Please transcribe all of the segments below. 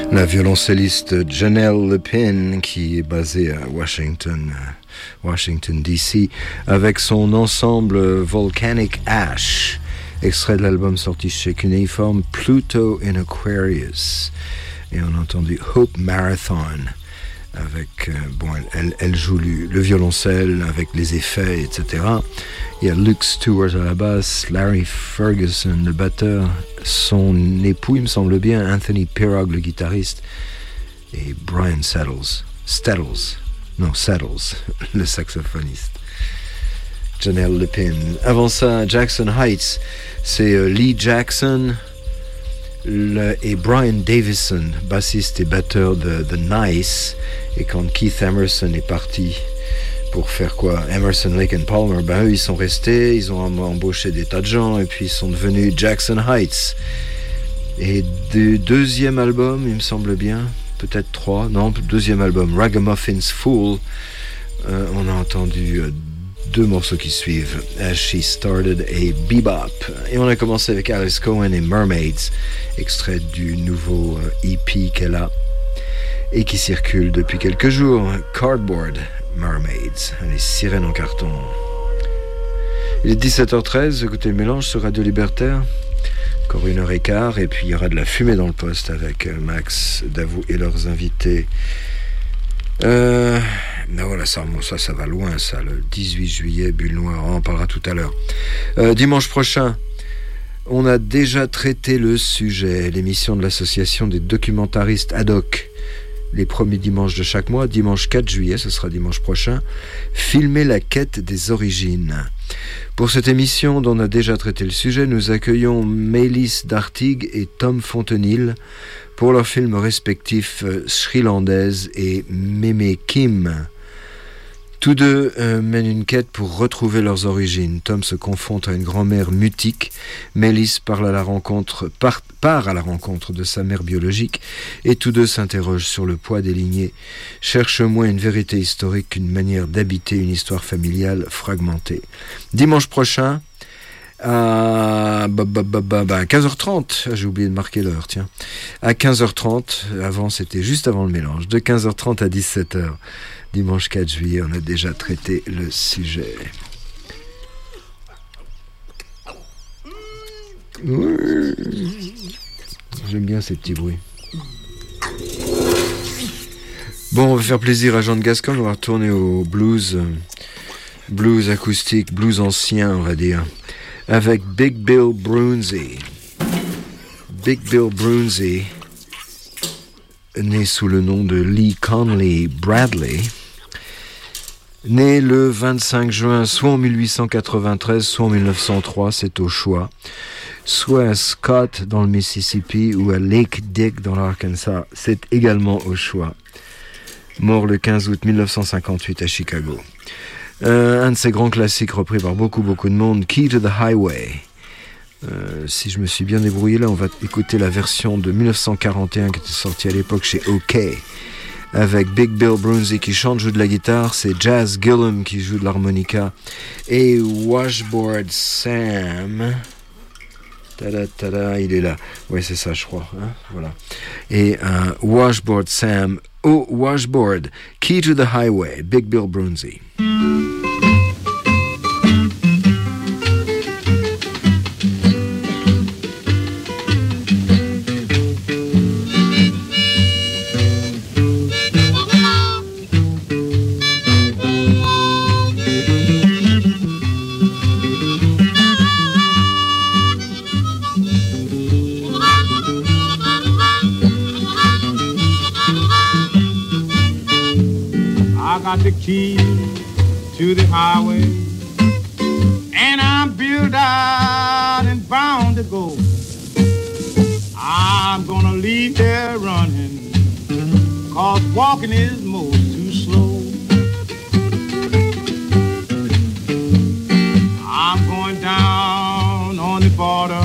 La violoncelliste Janelle Lepin, qui est basée à Washington DC, avec son ensemble Volcanic Ash, extrait de l'album sorti chez Cuneiform, Pluto in Aquarius. Et on a entendu Hope Marathon, avec, elle joue le violoncelle avec les effets, etc. Il y a Luke Stewart à la basse, Larry Ferguson, le batteur, son époux, il me semble bien, Anthony Pirog, le guitariste, et Brian Saddles, le saxophoniste. Janelle Lepin. Avant ça, Jackson Heights, c'est Lee Jackson et Brian Davison, bassiste et batteur de The Nice. Et quand Keith Emerson est parti pour faire quoi, Emerson, Lake and Palmer, eux ils sont restés, ils ont embauché des tas de gens et puis ils sont devenus Jackson Heights. Et du deuxième album, il me semble bien, peut-être deuxième album, Ragamuffins Fool, on a entendu deux morceaux qui suivent, As She Started et Bebop. Et on a commencé avec Alice Cohen et Mermaids, extrait du nouveau EP qu'elle a et qui circule depuis quelques jours, Cardboard Mermaids, les sirènes en carton. Il est 17h13, écoutez le mélange sur Radio Libertaire, encore 1h15, et puis il y aura de la fumée dans le poste avec Max Davou et leurs invités. Voilà, ça va loin, ça, le 18 juillet, Bulle Noire, on en parlera tout à l'heure. Dimanche prochain, on a déjà traité le sujet, l'émission de l'association des documentaristes ad hoc, les premiers dimanches de chaque mois, dimanche 4 juillet, ce sera dimanche prochain, filmer la quête des origines. Pour cette émission dont on a déjà traité le sujet, nous accueillons Mélis Dartig et Tom Fontenil pour leurs films respectifs Sri Landaise et Mémé Kim. Tous deux mènent une quête pour retrouver leurs origines. Tom se confronte à une grand-mère mutique. Mélis part à la rencontre de sa mère biologique. Et tous deux s'interrogent sur le poids des lignées. Cherchent moins une vérité historique qu'une manière d'habiter une histoire familiale fragmentée. Dimanche prochain, à 15h30, j'ai oublié de marquer l'heure, tiens. À 15h30, c'était juste avant le mélange, de 15h30 à 17h. Dimanche 4 juillet, on a déjà traité le sujet. J'aime bien ces petits bruits. Bon, on va faire plaisir à Jean de Gascon, on va retourner au blues acoustique, blues ancien, on va dire, avec Big Bill Broonzy. Big Bill Broonzy, né sous le nom de Lee Conley Bradley, né le 25 juin, soit en 1893, soit en 1903, c'est au choix, soit à Scott dans le Mississippi ou à Lake Dick dans l'Arkansas, c'est également au choix. Mort le 15 août 1958 à Chicago. Un de ses grands classiques repris par beaucoup de monde, Key to the Highway. Si je me suis bien débrouillé là, on va écouter la version de 1941 qui était sortie à l'époque chez OK, avec Big Bill Broonzy qui joue de la guitare, c'est Jazz Gillum qui joue de l'harmonica, et Washboard Sam, il est là, ouais c'est ça je crois, hein, voilà, et Washboard Sam, Washboard, Key to the Highway, Big Bill Broonzy. The key to the highway, and I'm built out and bound to go. I'm gonna leave there running, 'cause walking is most too slow. I'm going down on the border,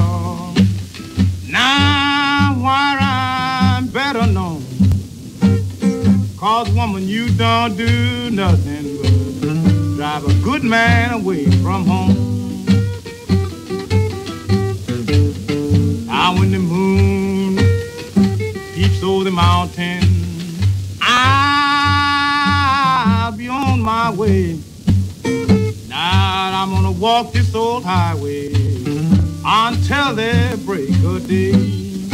now where I'm better known. 'Cause woman, you don't do nothing but drive a good man away from home. Now when the moon peeps over the mountain, way. Now I'm gonna walk this old highway until the break of day.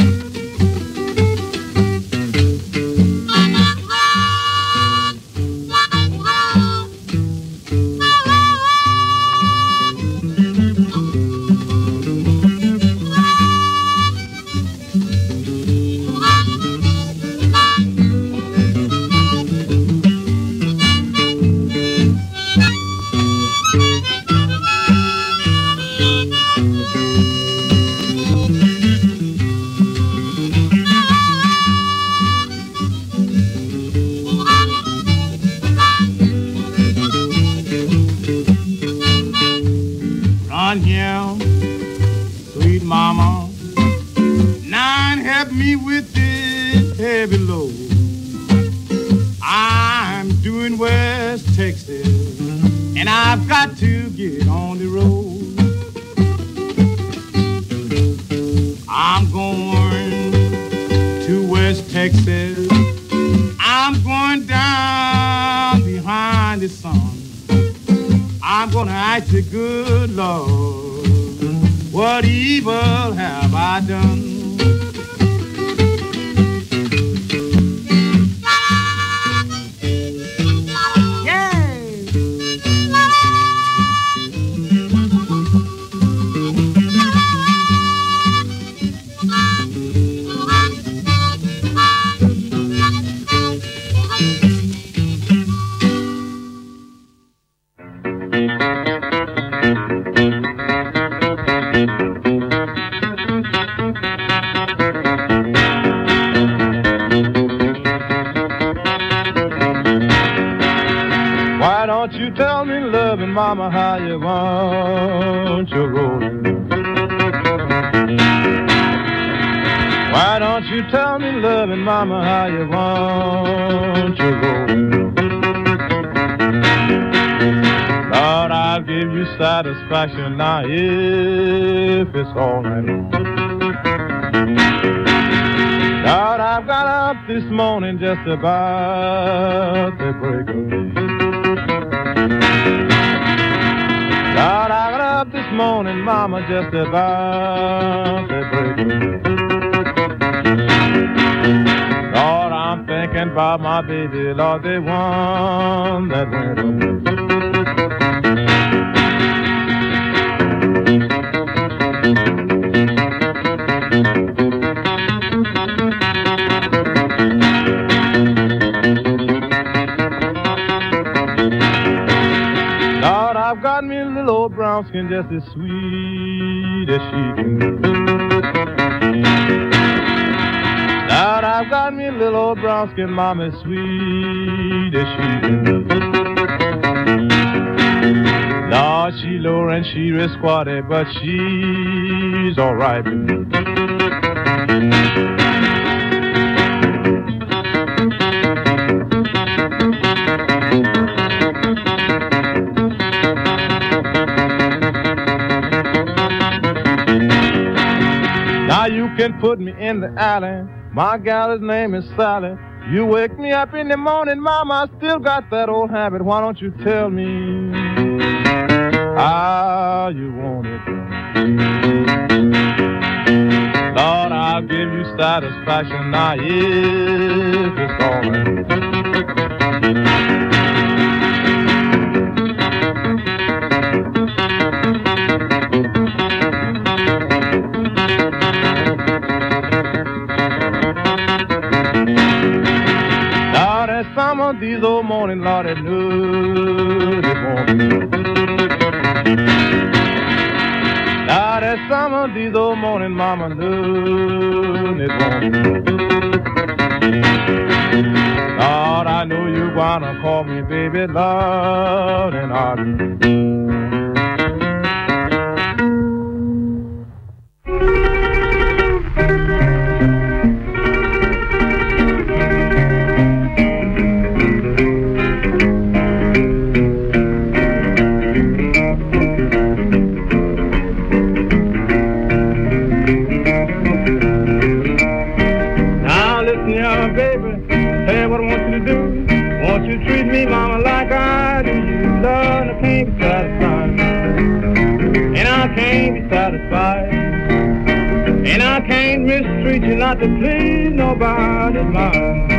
Mama, how you want your rolling? Why don't you tell me, loving Mama, how you want your rolling? Lord, I'll give you satisfaction now if it's all right. Lord, I've got up this morning just about the break of day. Lord, I got up this morning, Mama, just about the break of day. Lord, I'm thinking about my baby, Lord, the one that went away. I've got me a little old brown skin just as sweet as she can be. Now I've got me a little old brown skin mama as sweet as she can be. Lord, she low and she real squatty, but she's all right with me. Now you can put me in the alley. My gal's name is Sally. You wake me up in the morning, Mama, I still got that old habit. Why don't you tell me how you want it done? Lord, I'll give you satisfaction now if it's all right. Some of these old morning, Lord, I knew they won't be. Now there's some of these old morning, Mama knew they won't be. Lord, I know you wanna call me baby, Lord, and I'll be. Treat me, Mama, like I do you. can't be satisfied. And I can't mistreat you not to please nobody's mind.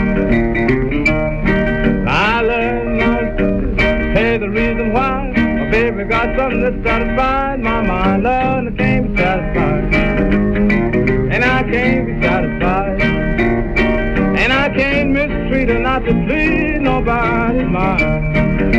I learned not to say the reason why. My baby got something that satisfied my mind. Love, I can't be satisfied. And I can't be satisfied. And I can't mistreat her not to please nobody's mind.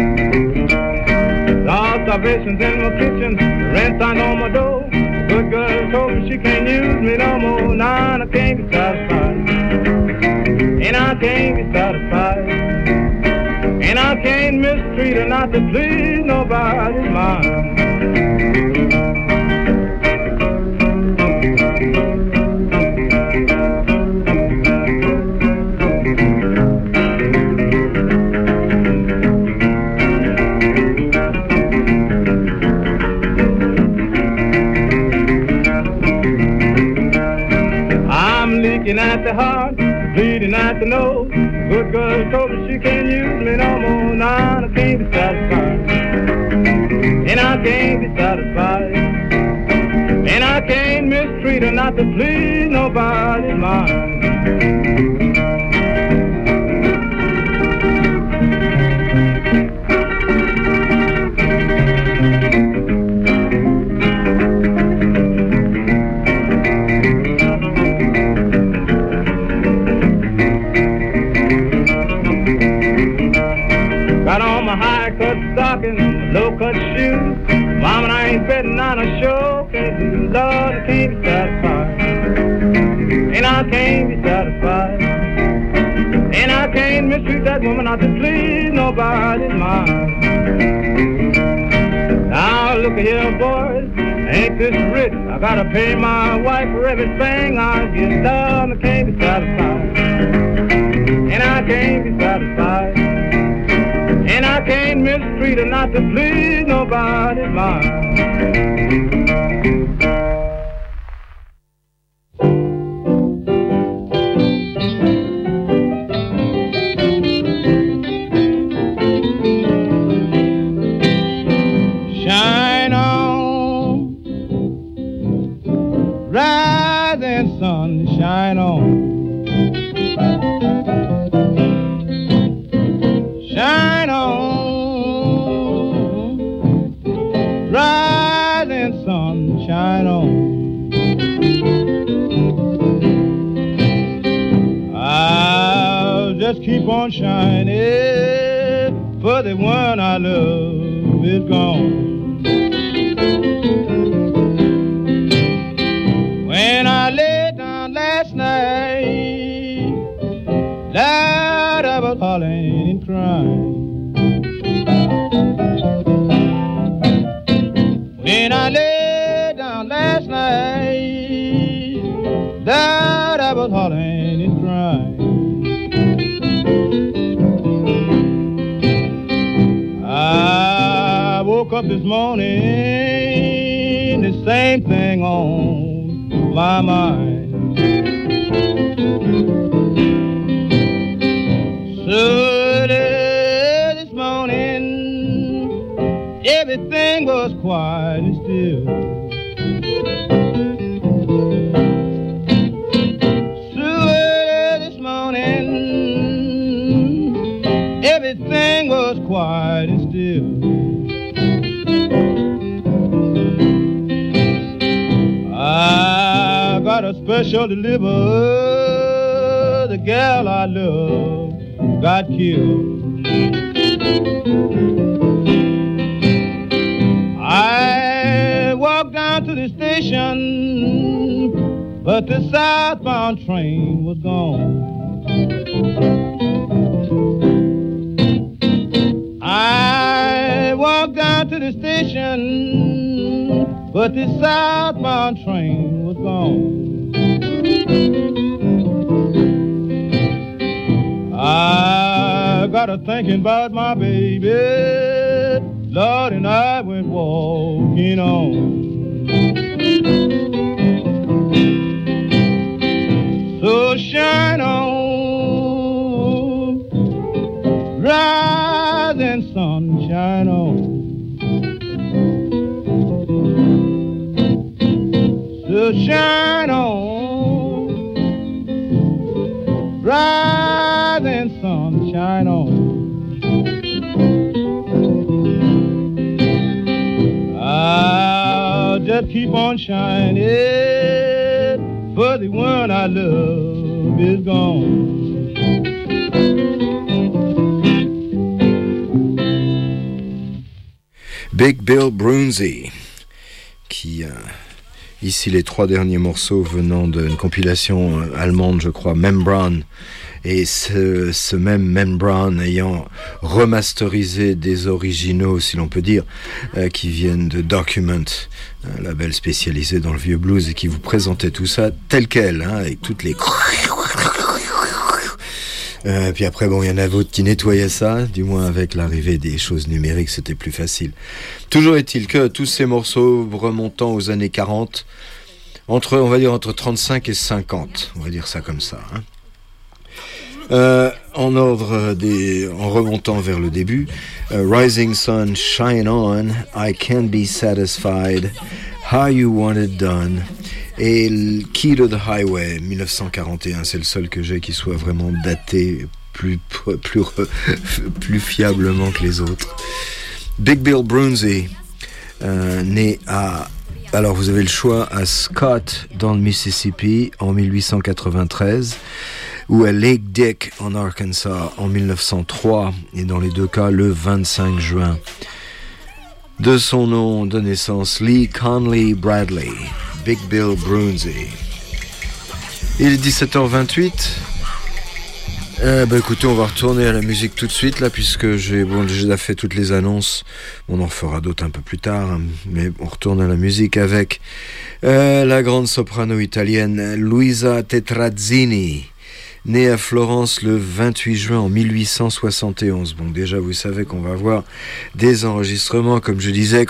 All starvation's in my kitchen, the rent signed on my door. Good girl told me she can't use me no more. Nah, I can't be satisfied. And I can't be satisfied. And I can't mistreat her not to please nobody's mind. At the heart, bleeding at the nose. Good girl told me she can't use me no more. Nah, I can't be satisfied. And I can't be satisfied. And I can't mistreat her not to please nobody's mind. Low-cut shoes, mama, I ain't betting on a show, 'cause Lord, I can't be satisfied. And I can't be satisfied. And I can't mistreat that woman not to please nobody's mind. Now look at here, boys, ain't this rich? I gotta pay my wife for everything I get. Lord, I can't be satisfied. And I can't be satisfied. And I can't mistreat her not to please nobody's mind. Shine on, rising sun, shine on. Shine on, rising sun, shine on. I'll just keep on shining, for the one I love is gone. When I lay down last night, Lord, I was hollering and crying. When I lay down last night, Lord, I was hollering and crying. I woke up this morning, the same thing on my mind. So this morning, everything was quiet and still. So this morning, everything was quiet and still. I got a special deliver, the gal I love got killed. I walked down to the station, but the southbound train was gone. I walked down to the station, but the southbound train was gone. I got a thinking about my baby, Lord, and I went walking on. So shine on, rising sun, shine on. shine on. Rising sun, shine on. I'll just keep on shining, for the one I love is gone. Big Bill Broonzy, qui ici les 3 derniers morceaux venant d'une compilation allemande, je crois, Membran, et ce même Membran ayant remasterisé des originaux, si l'on peut dire, qui viennent de Document, un label spécialisé dans le vieux blues, et qui vous présentait tout ça tel quel, hein, avec toutes les... puis après, bon, il y en a d'autres qui nettoyaient ça, du moins avec l'arrivée des choses numériques, c'était plus facile. Toujours est-il que tous ces morceaux remontant aux années 40, on va dire entre 35 et 50, on va dire ça comme ça, hein. En remontant vers le début, Rising Sun, Shine On, I Can't Be Satisfied, How You Want It Done, et Key to the Highway, 1941, c'est le seul que j'ai qui soit vraiment daté plus fiablement que les autres. Big Bill Broonzy, né à... Alors vous avez le choix à Scott dans le Mississippi en 1893 ou à Lake Dick en Arkansas en 1903, et dans les deux cas le 25 juin. De son nom de naissance, Lee Conley Bradley, Big Bill Broonzy. Il est 17h28. Écoutez, on va retourner à la musique tout de suite là, puisque j'ai déjà fait toutes les annonces. On en fera d'autres un peu plus tard, hein, mais on retourne à la musique avec la grande soprano italienne Luisa Tetrazzini, née à Florence le 28 juin en 1871. Bon, déjà vous savez qu'on va avoir des enregistrements, comme je disais,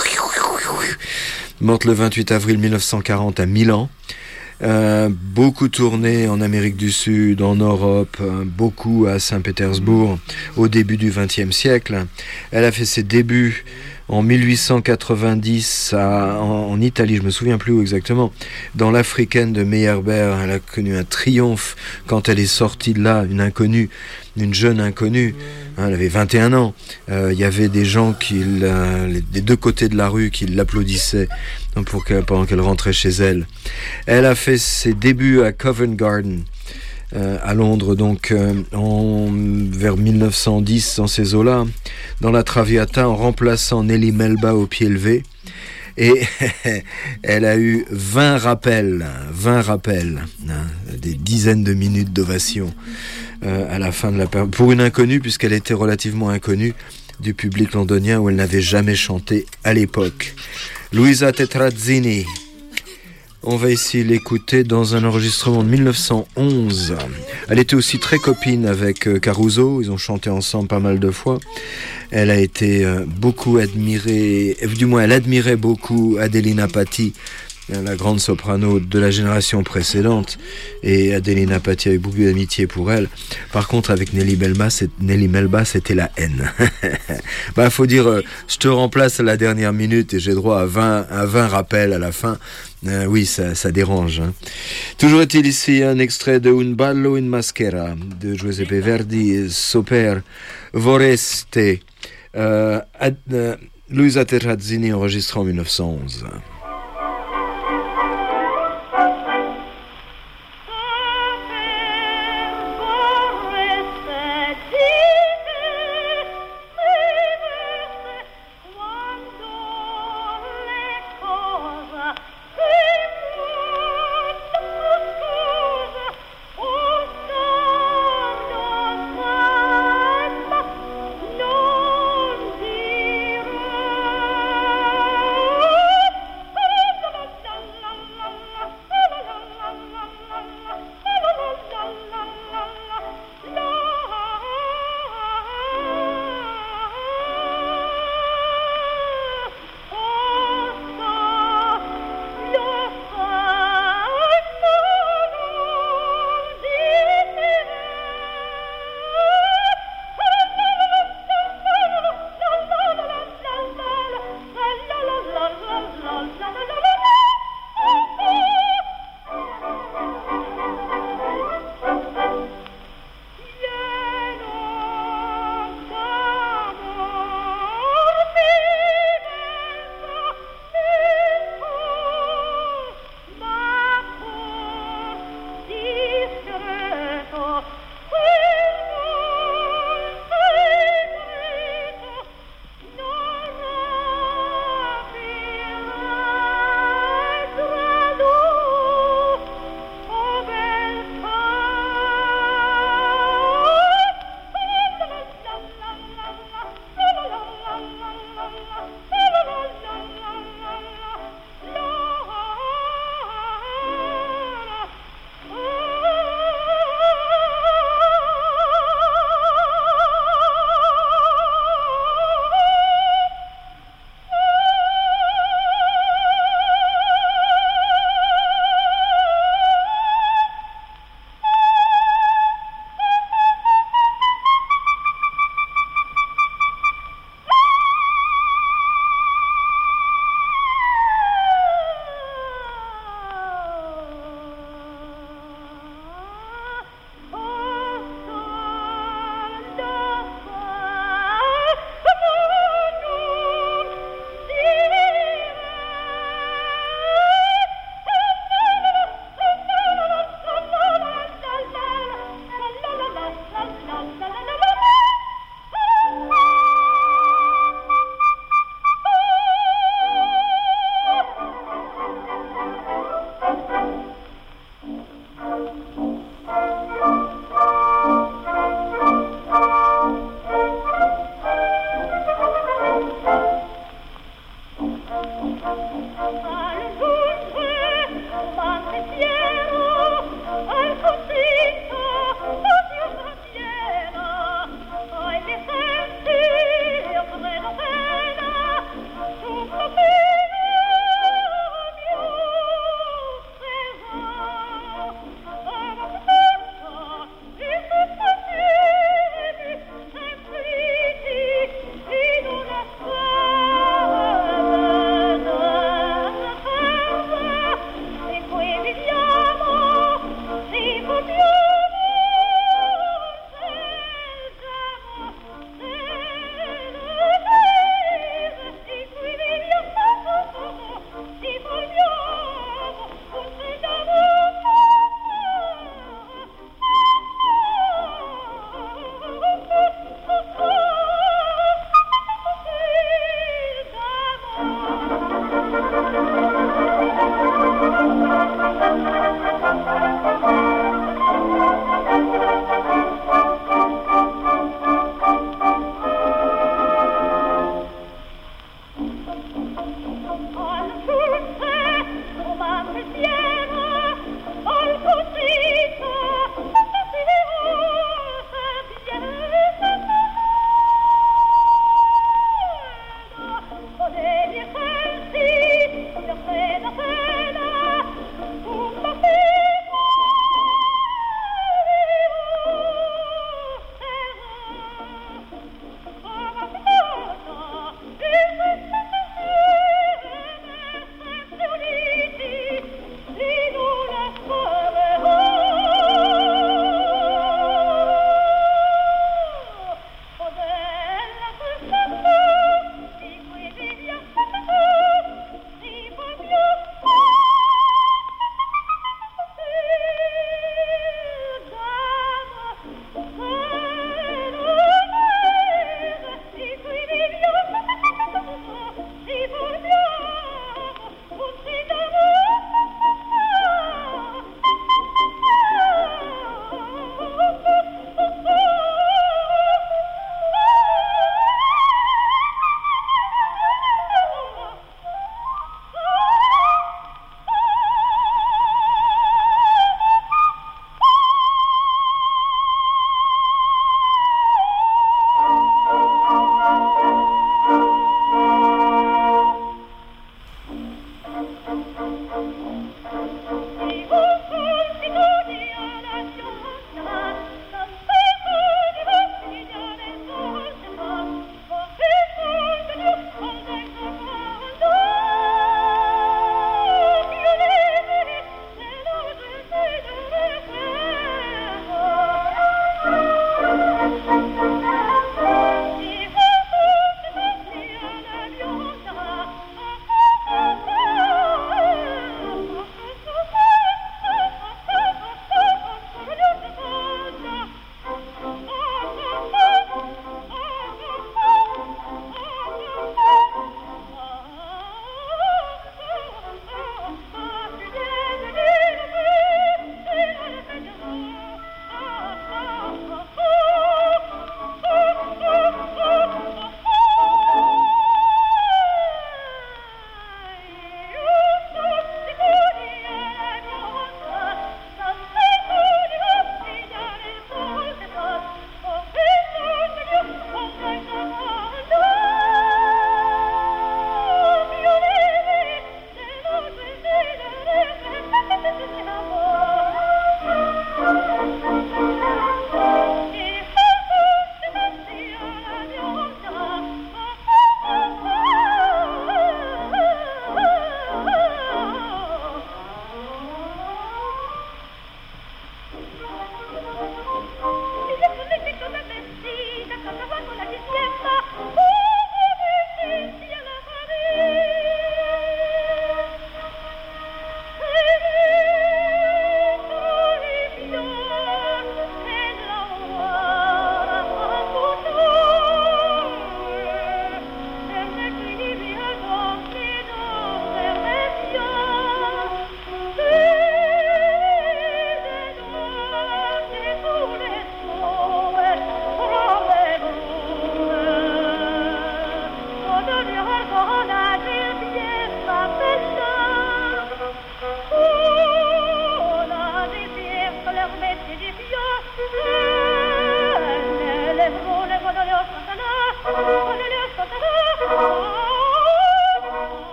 morte le 28 avril 1940 à Milan. Beaucoup tourné en Amérique du Sud, en Europe, beaucoup à Saint-Pétersbourg au début du XXe siècle. Elle a fait ses débuts en 1890 en Italie, je me souviens plus où exactement, dans l'Africaine de Meyerbeer. Elle a connu un triomphe quand elle est sortie de là, une jeune inconnue, hein, elle avait 21 ans. Il y avait des gens des deux côtés de la rue qui l'applaudissaient pendant qu'elle rentrait chez elle. Elle a fait ses débuts à Covent Garden, à Londres, donc vers 1910, dans ces eaux-là, dans la Traviata, en remplaçant Nelly Melba au pied levé. Et elle a eu 20 rappels, hein, des dizaines de minutes d'ovation à la fin de la période, pour une inconnue, puisqu'elle était relativement inconnue du public londonien, où elle n'avait jamais chanté à l'époque. Luisa Tetrazzini. On va ici l'écouter dans un enregistrement de 1911. Elle était aussi très copine avec Caruso, ils ont chanté ensemble pas mal de fois. Elle a été beaucoup admirée, du moins elle admirait beaucoup Adelina Patti, la grande soprano de la génération précédente, et Adelina Patti avait beaucoup d'amitié pour elle. Par contre, avec Nelly Melba, c'était la haine. Faut dire, je te remplace à la dernière minute et j'ai droit à 20 rappels à la fin. Oui, ça dérange, hein. Toujours est-il ici un extrait de Un ballo in maschera de Giuseppe Verdi, Soper Voreste, Luisa Tetrazzini, enregistré en 1911.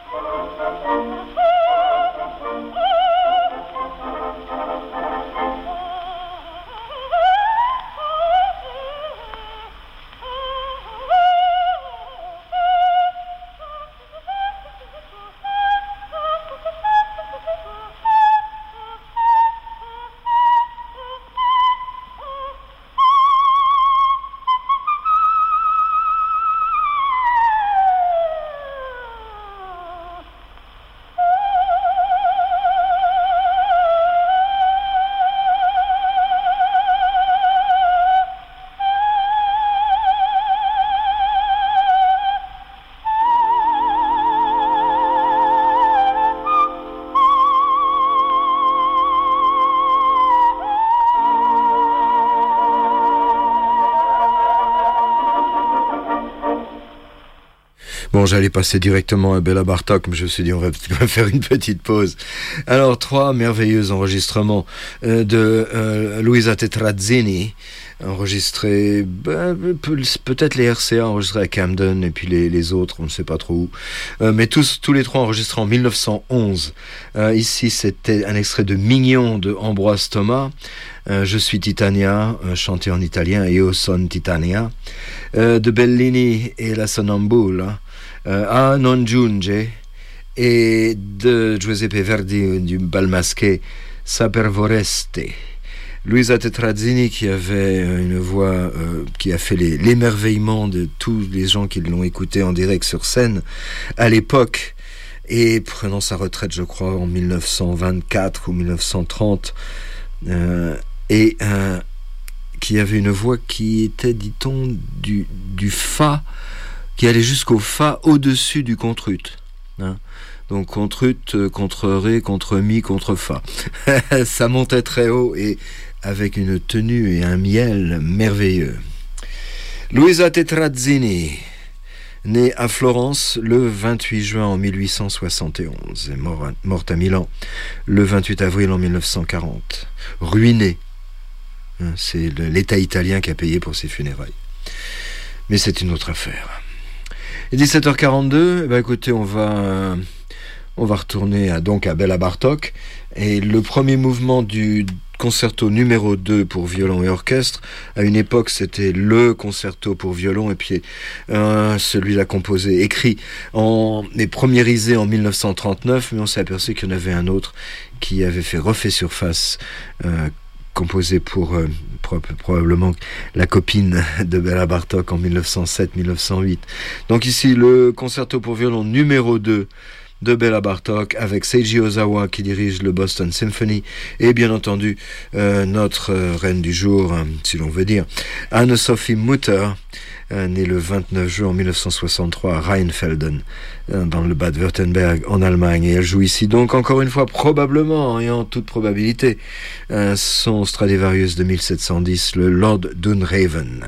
Bon, j'allais passer directement à Béla Bartók, mais je me suis dit on va faire une petite pause. Alors, 3 merveilleux enregistrements de Luisa Tetrazzini, enregistrés, peut-être les RCA enregistrés à Camden, et puis les autres, on ne sait pas trop où. Mais tous les 3 enregistrés en 1911. Ici, c'était un extrait de Mignon de Ambroise Thomas. Je suis Titania, chanté en italien, Io son Titania, de Bellini et la Sonnambula, A non giunge, et de Giuseppe Verdi du Bal masqué, Saper vorreste. Luisa Tetrazzini, qui avait une voix qui a fait l'émerveillement de tous les gens qui l'ont écouté en direct sur scène à l'époque, et prenant sa retraite, je crois, en 1924 ou 1930, et qui avait une voix qui était, dit-on, du fa, qui allait jusqu'au fa au-dessus du contrut. Donc contrut, contre ré, contre mi, contre fa. Ça montait très haut et avec une tenue et un miel merveilleux. Luisa Tetrazzini, née à Florence le 28 juin en 1871, est morte à Milan le 28 avril en 1940. Ruinée. C'est l'État italien qui a payé pour ses funérailles. Mais c'est une autre affaire. Et 17h42, écoutez, on va retourner à Béla Bartók. Et le premier mouvement du concerto numéro 2 pour violon et orchestre, à une époque c'était le concerto pour violon, et puis celui-là composé, écrit, et premiérisé en 1939, mais on s'est aperçu qu'il y en avait un autre qui avait refait surface, composé pour probablement la copine de Béla Bartók en 1907-1908. Donc ici, le concerto pour violon numéro 2 de Béla Bartók, avec Seiji Ozawa qui dirige le Boston Symphony, et bien entendu notre reine du jour, si l'on veut dire, Anne-Sophie Mutter, née le 29 juin 1963 à Rheinfelden, dans le Bade-Württemberg en Allemagne. Et elle joue ici donc encore une fois, probablement et en toute probabilité, son Stradivarius de 1710, le Lord Dunraven.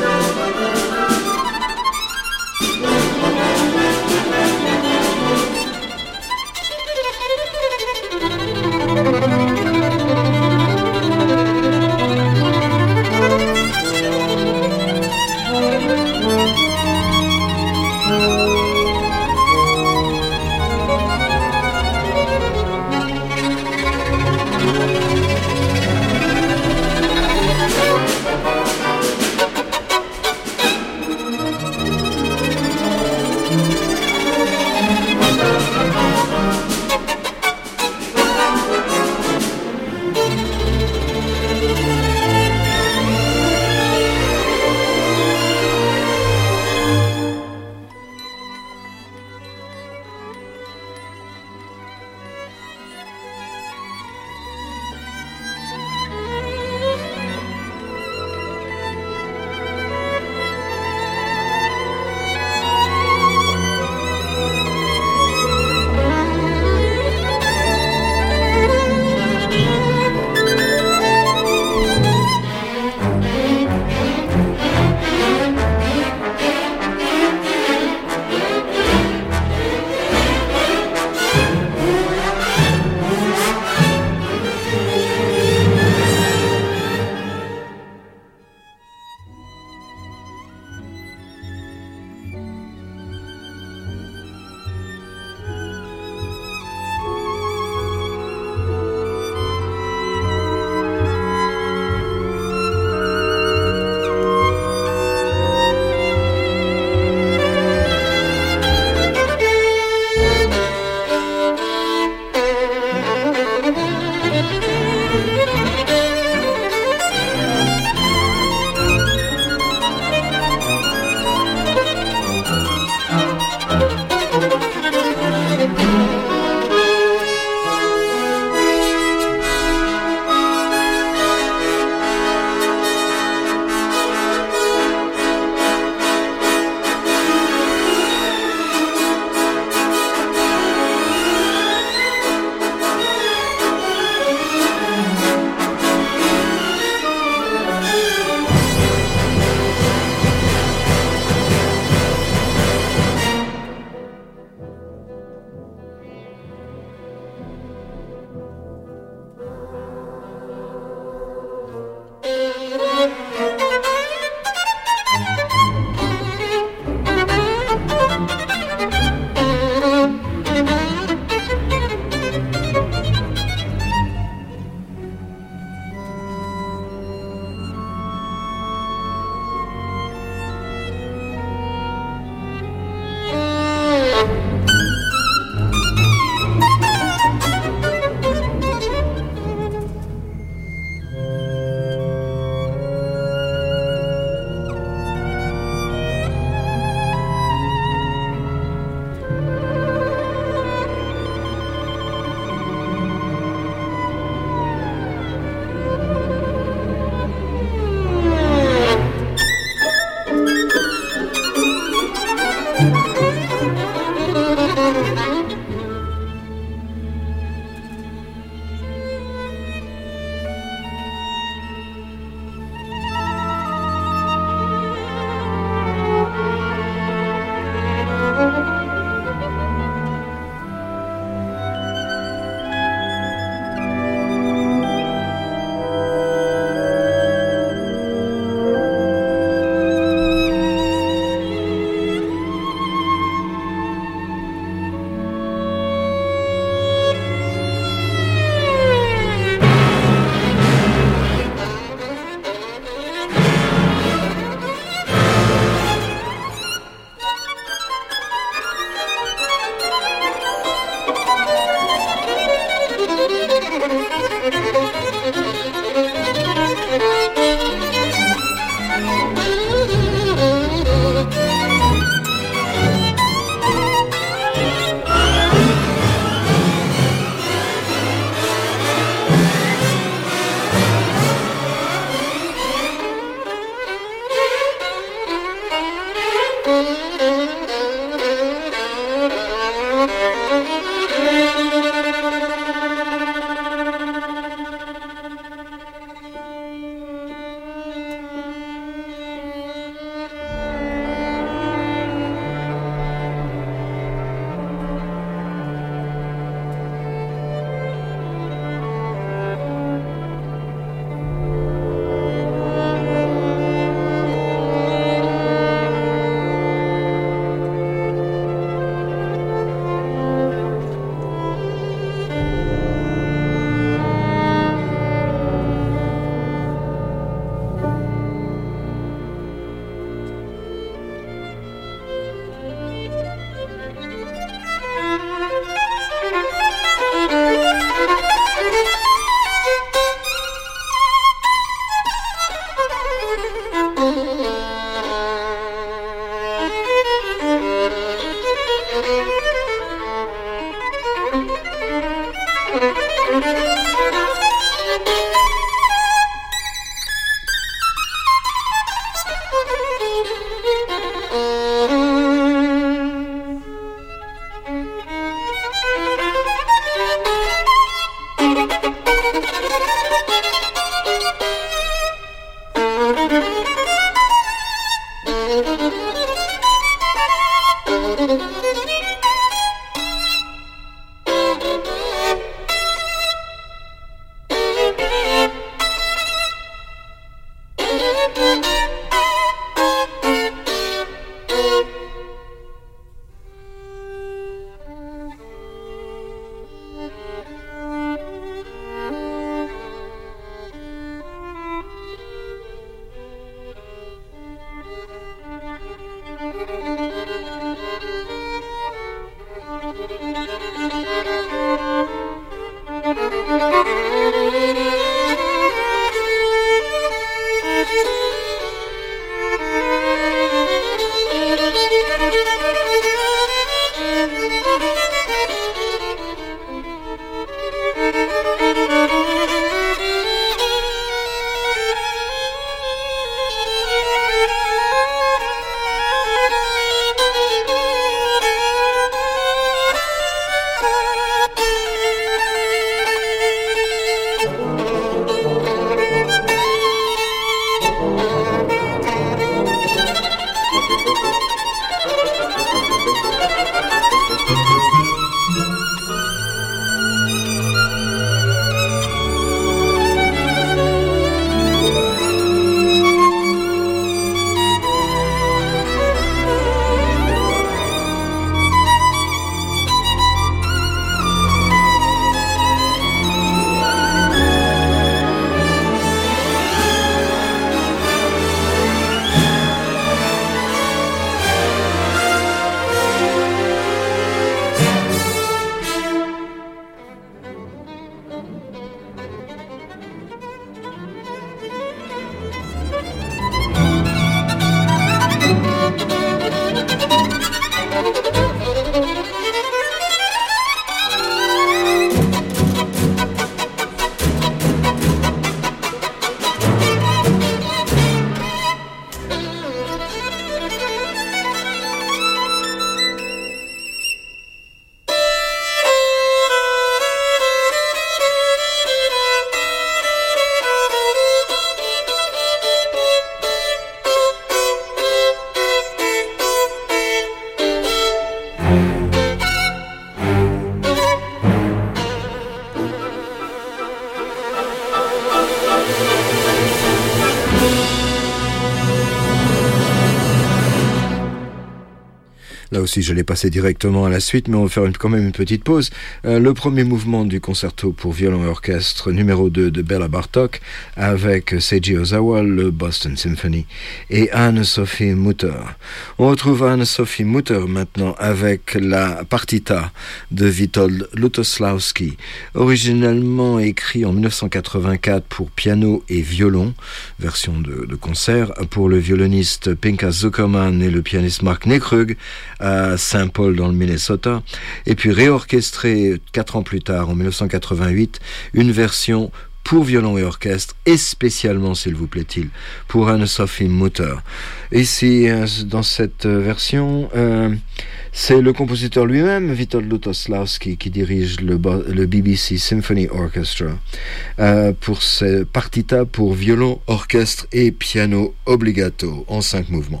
Là aussi, je l'ai passé directement à la suite, mais on va faire quand même une petite pause. Le premier mouvement du concerto pour violon et orchestre numéro 2 de Béla Bartók avec Seiji Ozawa, le Boston Symphony, et Anne-Sophie Mutter. On retrouve Anne-Sophie Mutter maintenant avec la partita de Witold Lutosławski, originellement écrit en 1984 pour piano et violon, version de concert, pour le violoniste Pinkas Zuckerman et le pianiste Mark Nekrug, à Saint Paul dans le Minnesota, et puis réorchestré 4 ans plus tard, en 1988, une version pour violon et orchestre, et spécialement, s'il vous plaît-il, pour Anne-Sophie Mutter. Ici, dans cette version, c'est le compositeur lui-même, Witold Lutosławski, qui dirige le BBC Symphony Orchestra pour ce partita pour violon, orchestre et piano obligato en 5 mouvements.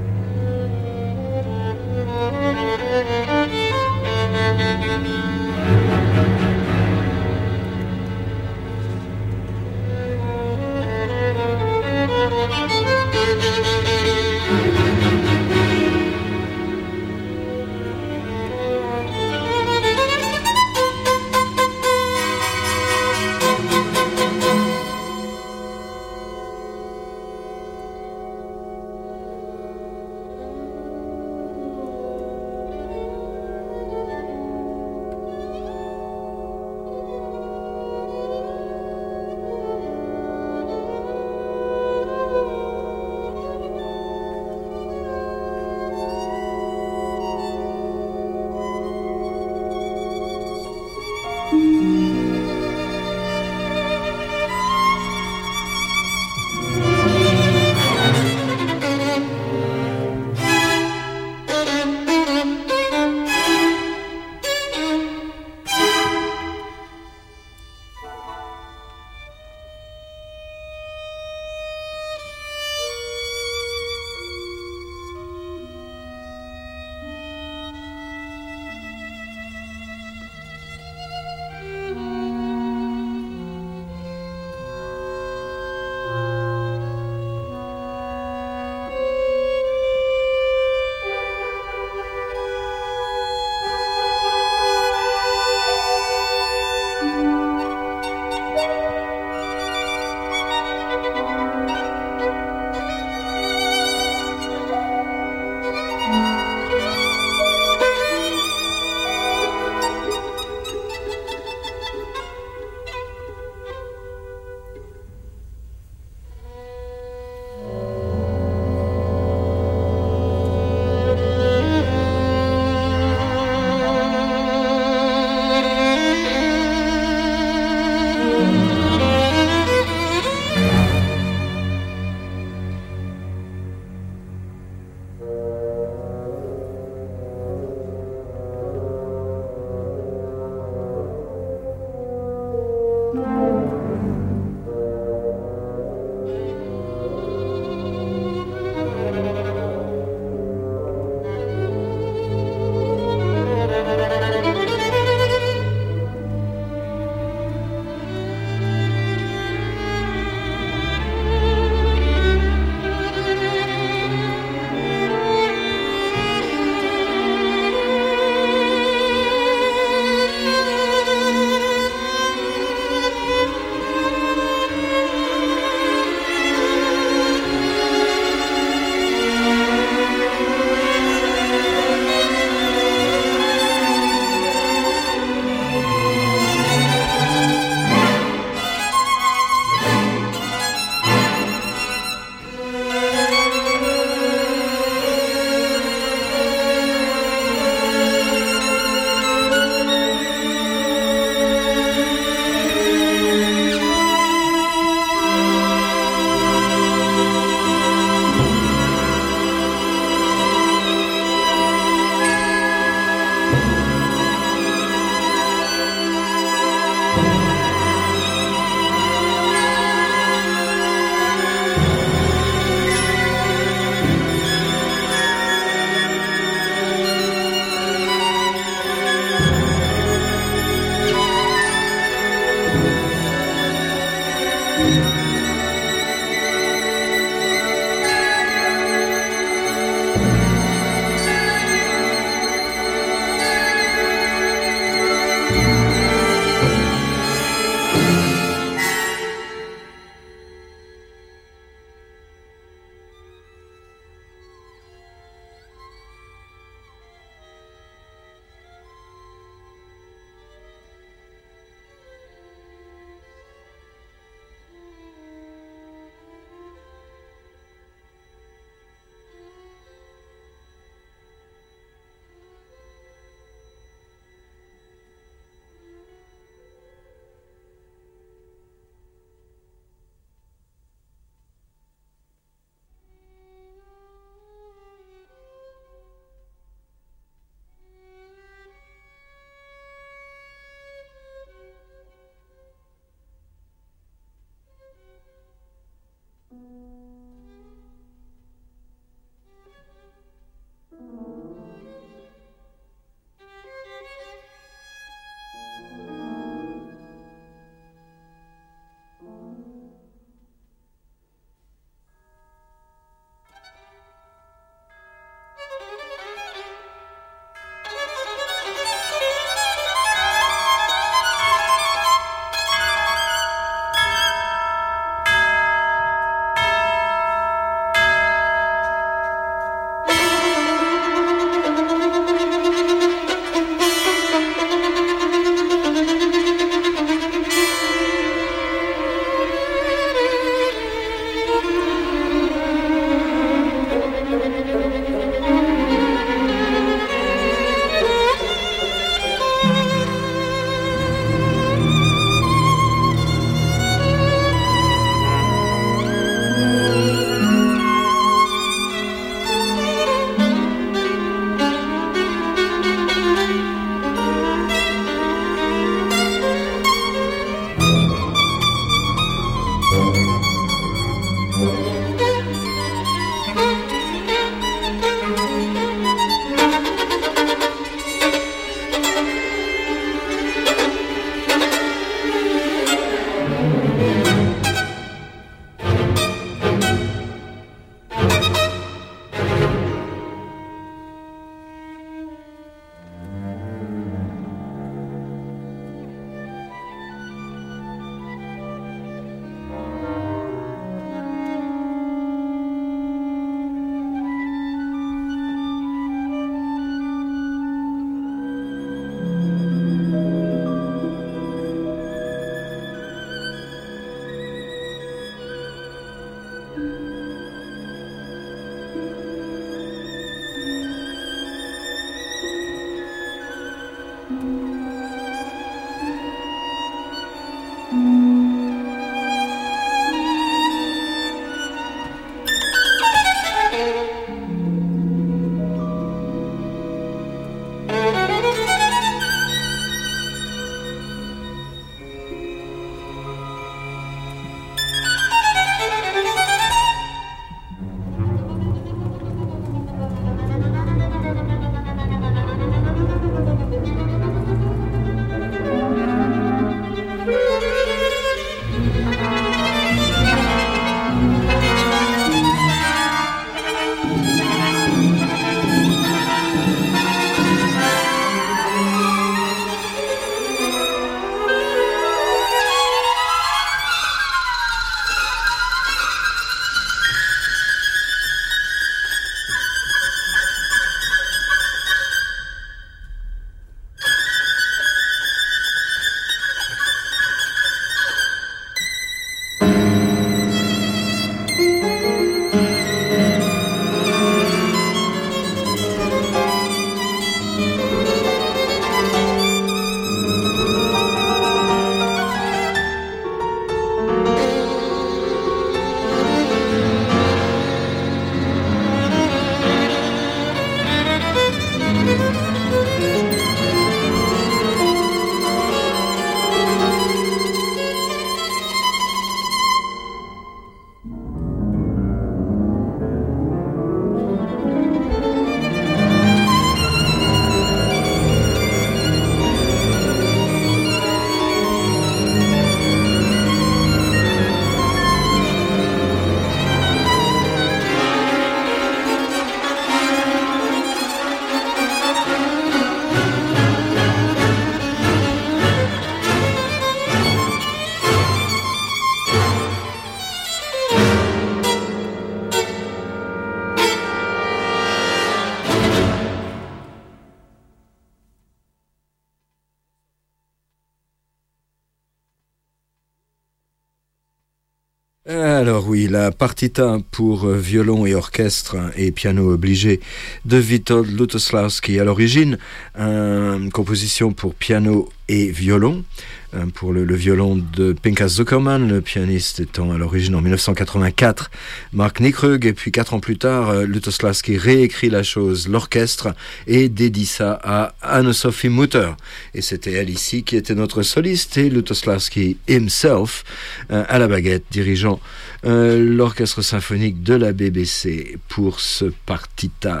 Alors oui, la partita pour violon et orchestre et piano obligé de Witold Lutosławski. À l'origine, une composition pour piano et violon, pour le violon de Pinkas Zuckerman, le pianiste étant à l'origine en 1984 Mark Nikrug, et puis 4 ans plus tard, Lutosławski réécrit la chose, l'orchestre, et dédie ça à Anne-Sophie Mutter. Et c'était elle ici qui était notre soliste, et Lutosławski himself à la baguette, dirigeant l'orchestre symphonique de la BBC pour cette partita.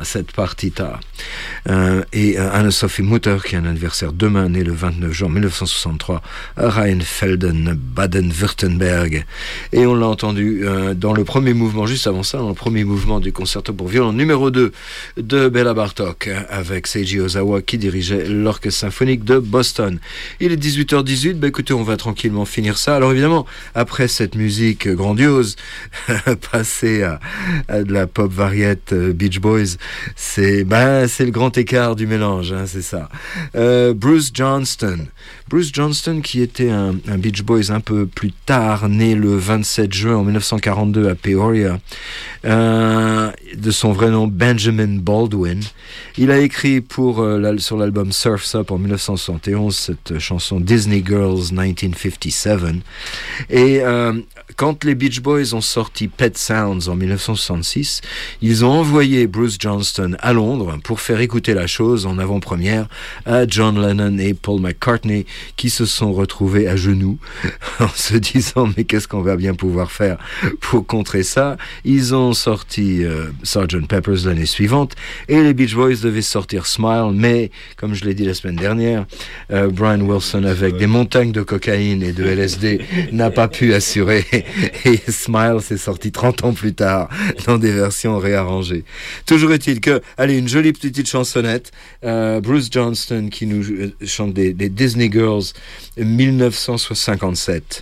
Et Anne-Sophie Mutter, qui a un anniversaire demain, né le 29 juin 1963, à Rheinfelden, Baden-Württemberg. Et on l'a entendu dans le premier mouvement, juste avant ça, dans le premier mouvement du concerto pour violon numéro 2 de Béla Bartók, avec Seiji Ozawa qui dirigeait l'orchestre symphonique de Boston. Il est 18h18, écoutez, on va tranquillement finir ça. Alors évidemment, après cette musique grandiose, passer à de la pop variette Beach Boys, c'est le grand écart du mélange, hein, c'est ça. Bruce Johnston qui était un Beach Boys un peu plus tard, né le 27 juin en 1942 à Peoria, de son vrai nom Benjamin Baldwin. Il a écrit sur l'album Surf's Up en 1971 cette chanson Disney Girls 1957, et quand les Beach Boys ont sorti Pet Sounds en 1966, ils ont envoyé Bruce Johnston à Londres pour faire écouter la chose en avant-première à John Lennon et Paul McCartney, qui se sont retrouvés à genoux en se disant mais qu'est-ce qu'on va bien pouvoir faire pour contrer ça. Ils ont sorti Sgt. Pepper's l'année suivante, et les Beach Boys devaient sortir Smile, mais comme je l'ai dit la semaine dernière, Brian Wilson, avec des montagnes de cocaïne et de LSD, n'a pas pu assurer, et Smile s'est sorti 30 ans plus tard dans des versions réarrangées. Toujours est-il que, allez, une jolie petite chansonnette, Bruce Johnston qui nous chante des Disney Girls 1957.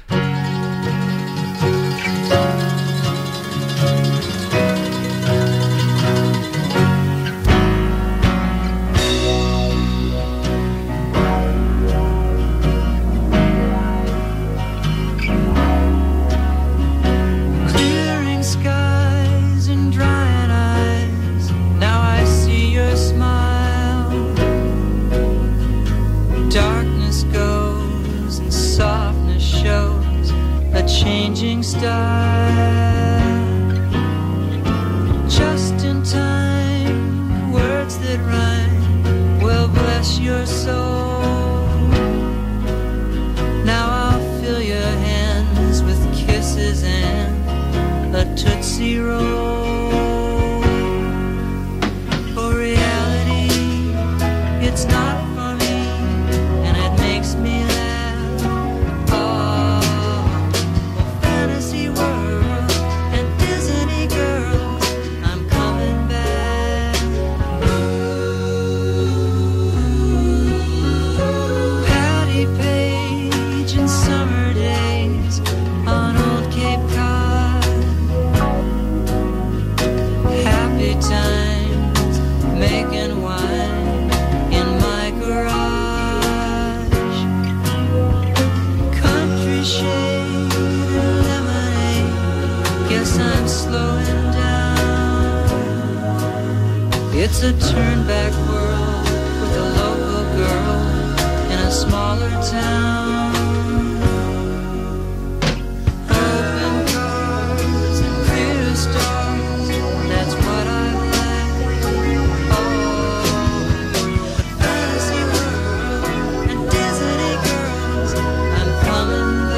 Changing style, just in time, words that rhyme will bless your soul. Now I'll fill your hands with kisses and a Tootsie Roll. For reality, it's not for me, and it makes me laugh. It's a turn-back world with a local girl in a smaller town. Open cars and clear stars, that's what I like. Oh, the fantasy world and Disney girls, I'm coming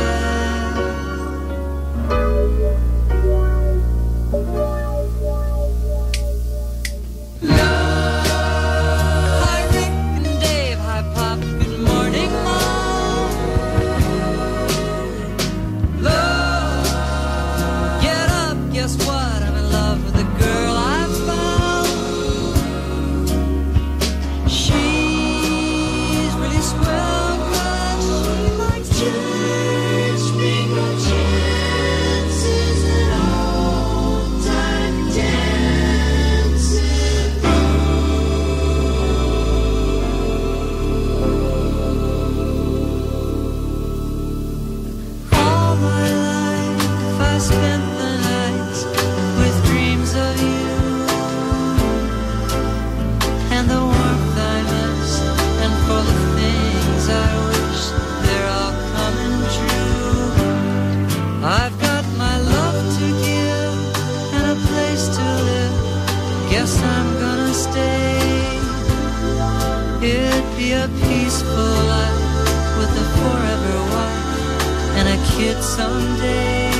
spend peaceful life with a forever wife and a kid someday.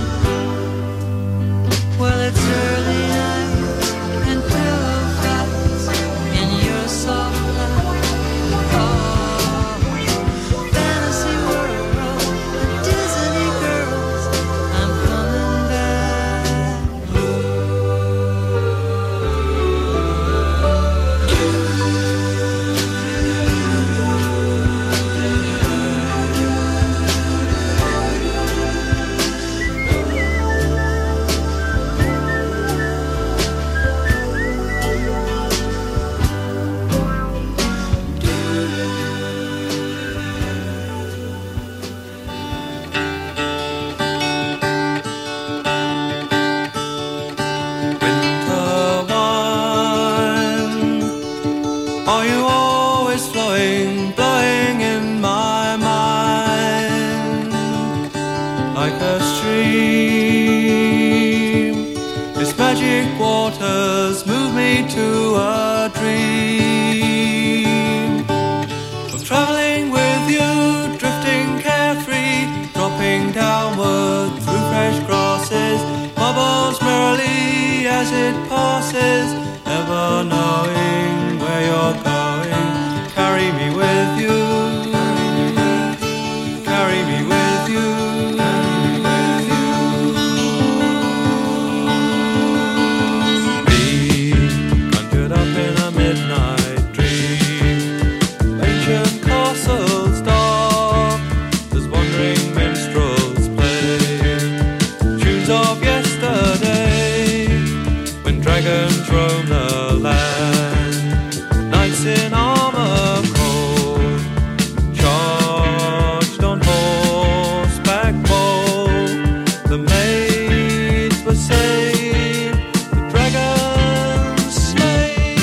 Well, it's early night and pillow fights in your soft light. Oh, fantasy world of Disney girls, I'm coming back. Are you always flowing, blowing in my mind like a stream? Its magic waters move me to a dream of traveling with you, drifting carefree, dropping downward through fresh grasses, bubbles merrily as it passes, never knowing where you're going. Carry me with you, carry me with you, be conjured up in a midnight dream. Ancient castles dark as wandering minstrels play tunes of yesterday, when dragons roam the land. Knights in armor cold, charged on horseback bold. The maids were saved, the dragons slain.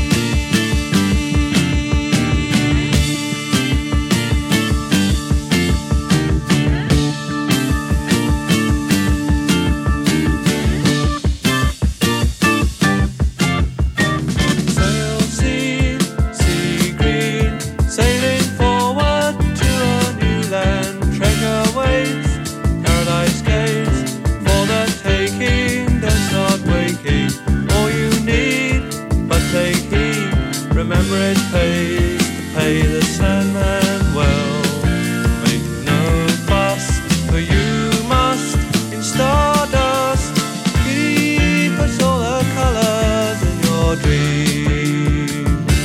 Sail sea, sea green, sailing forward to a new land. Treasure waits, paradise gates, for the taking. Don't start waking, all you need, but take heed. Remember it pays to pay the Sandman well. Make no fuss, for you must in stardust keep us all the colors in your dream.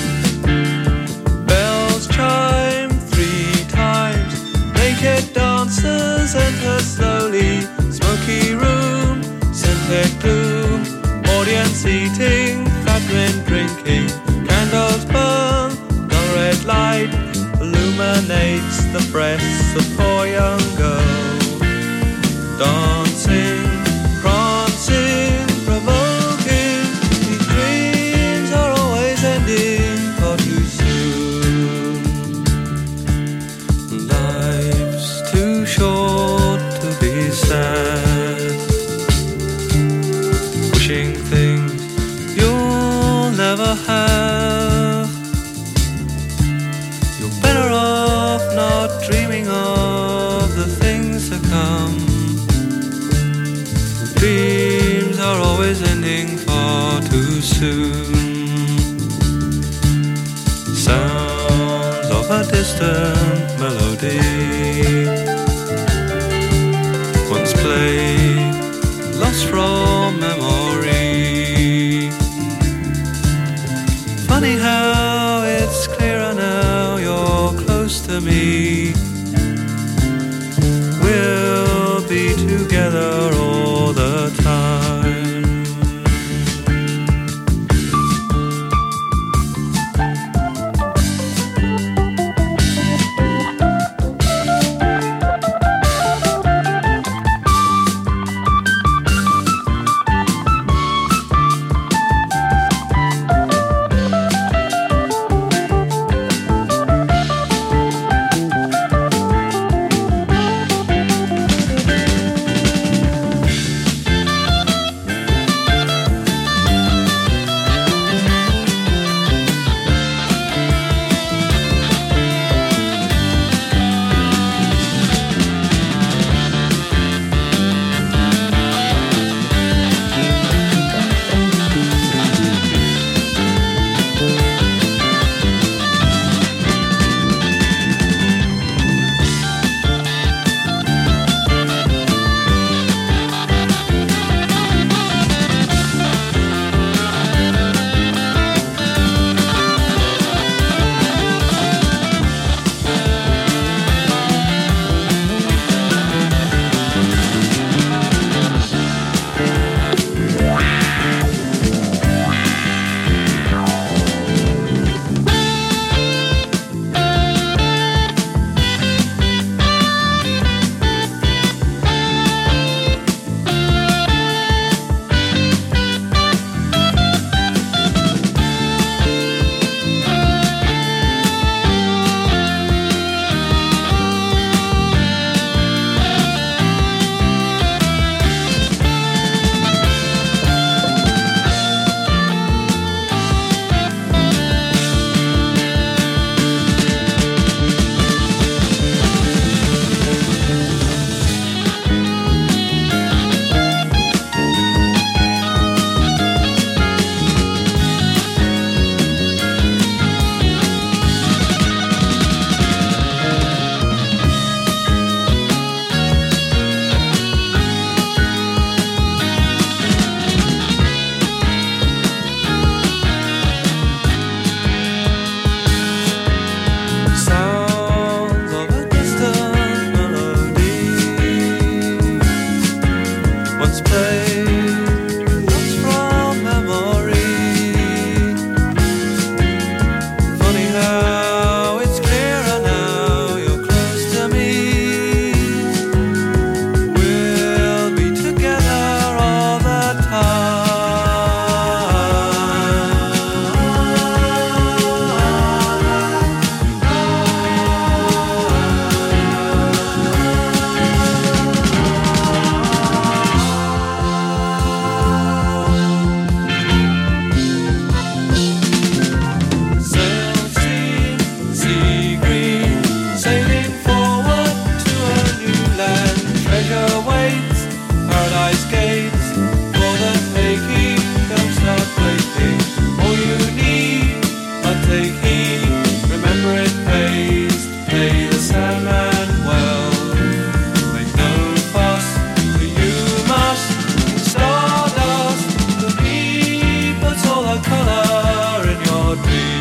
Bells chime 3 times, naked dancers enter slowly. Smoky room, scented gloom, audience eating, fat men drinking. Candles burn, dull red light illuminates the breasts of 4 young girls. Dancing, prancing, provoking, these dreams are always ending far too soon. Life's too short to be sad, wishing things you'll never have. You're better off not dreaming of the things to come. Dreams are always ending far too soon. Sounds of a distant melody once played, lost from memory. Funny how it's clearer now you're close to me. We'll be together all the time. Pay the Sandman well. Make no fuss, but you must. Stardust, the bee puts all the colour in your dream.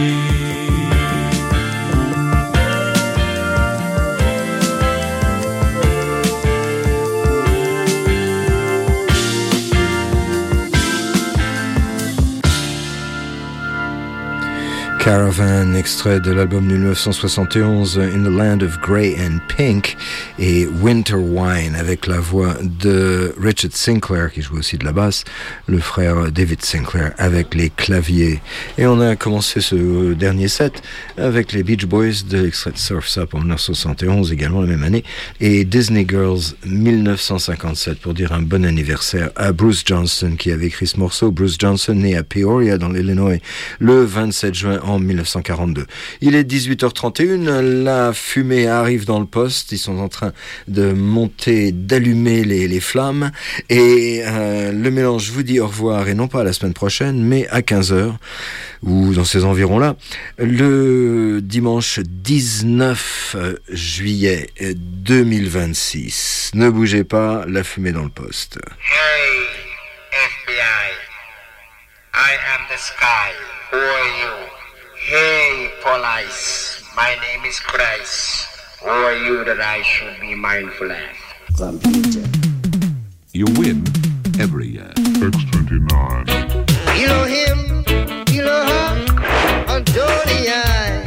Caravan, extrait de l'album 1971 In the Land of Grey and Pink, et Winter Wine avec la voix de Richard Sinclair qui joue aussi de la basse, le frère David Sinclair avec les claviers. Et on a commencé ce dernier set avec les Beach Boys de l'extrait de Surf's Up en 1971, également la même année, et Disney Girls 1957 pour dire un bon anniversaire à Bruce Johnston qui avait écrit ce morceau. Bruce Johnston né à Peoria dans l'Illinois le 27 juin en 1942. Il est 18h31, la fumée arrive dans le poste, ils sont en train de monter, d'allumer les flammes, et le mélange vous dit au revoir, et non pas à la semaine prochaine, mais à 15h, ou dans ces environs-là, le dimanche 19 juillet 2026. Ne bougez pas, la fumée dans le poste. Hey, FBI, I am the sky, who are you? Hey, police, my name is Christ. Who are you that I should be mindful of? You win every year. X29. Elohim, Elohim, Adonai.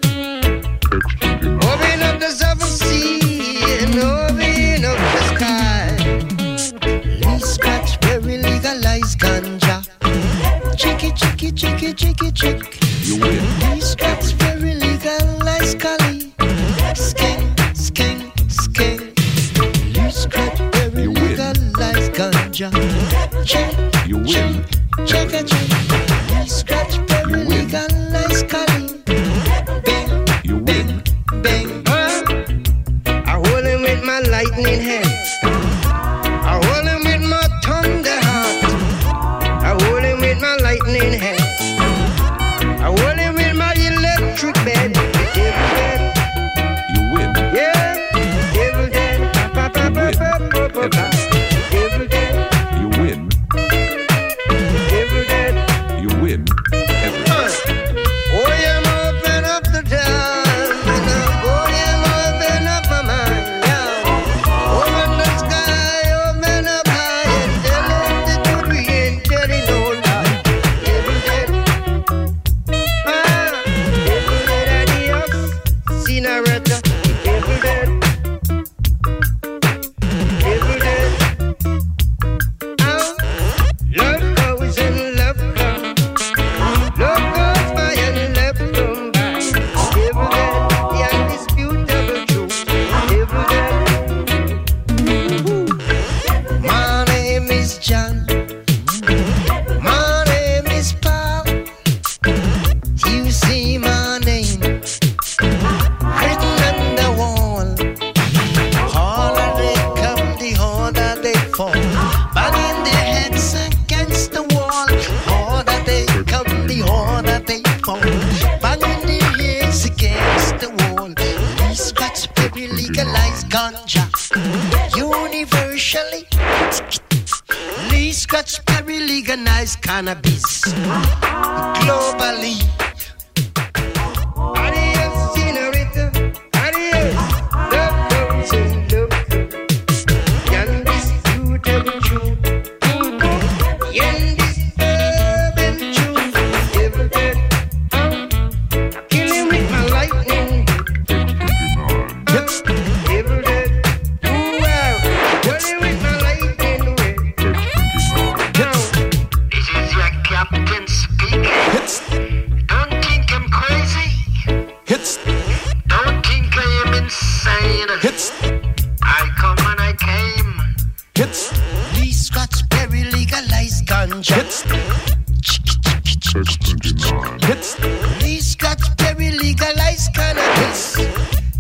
X29. Open up the seven sea and open up the sky. Least scratch, very legalize ganja. Chicky, chicky, chicky, chicky, chick. You win. Least scratch, very legalize Cali. Skin, skin, skin. Least scratch, very You win. legalize ganja. Check, You win. check, check, check. Least scratch, very You win. legalize Cali. Bang, You win. bang. I hold him with my lightning hand. I hold him with my thunder heart. I hold him with my lightning hand. I hold him with my electric bed. Devil dead, You win. yeah. Devil dead, pa pa pa pa pa pa pa. Devil dead, You win. devil dead. You win every year. Oh, yeah, open up the door. Oh, yeah, open up my mind. Yeah. Open the sky, open up high, and tell him the truth we ain't telling no lie. Devil dead, devil dead, adios, Sinaretta. Devil dead, devil dead. Love goes and love comes. Love goes by and love come by. Devil dead, the undisputable truth. Devil dead. My name is John. My name is Paul. You see my name written on the wall. Harder they come, the harder they fall. Banging their heads against the wall. Harder they come, the harder they fall. Banging their heads against the wall. These scratch baby legalize ganja universally. These scratch baby legalize cannabis globally. Adios.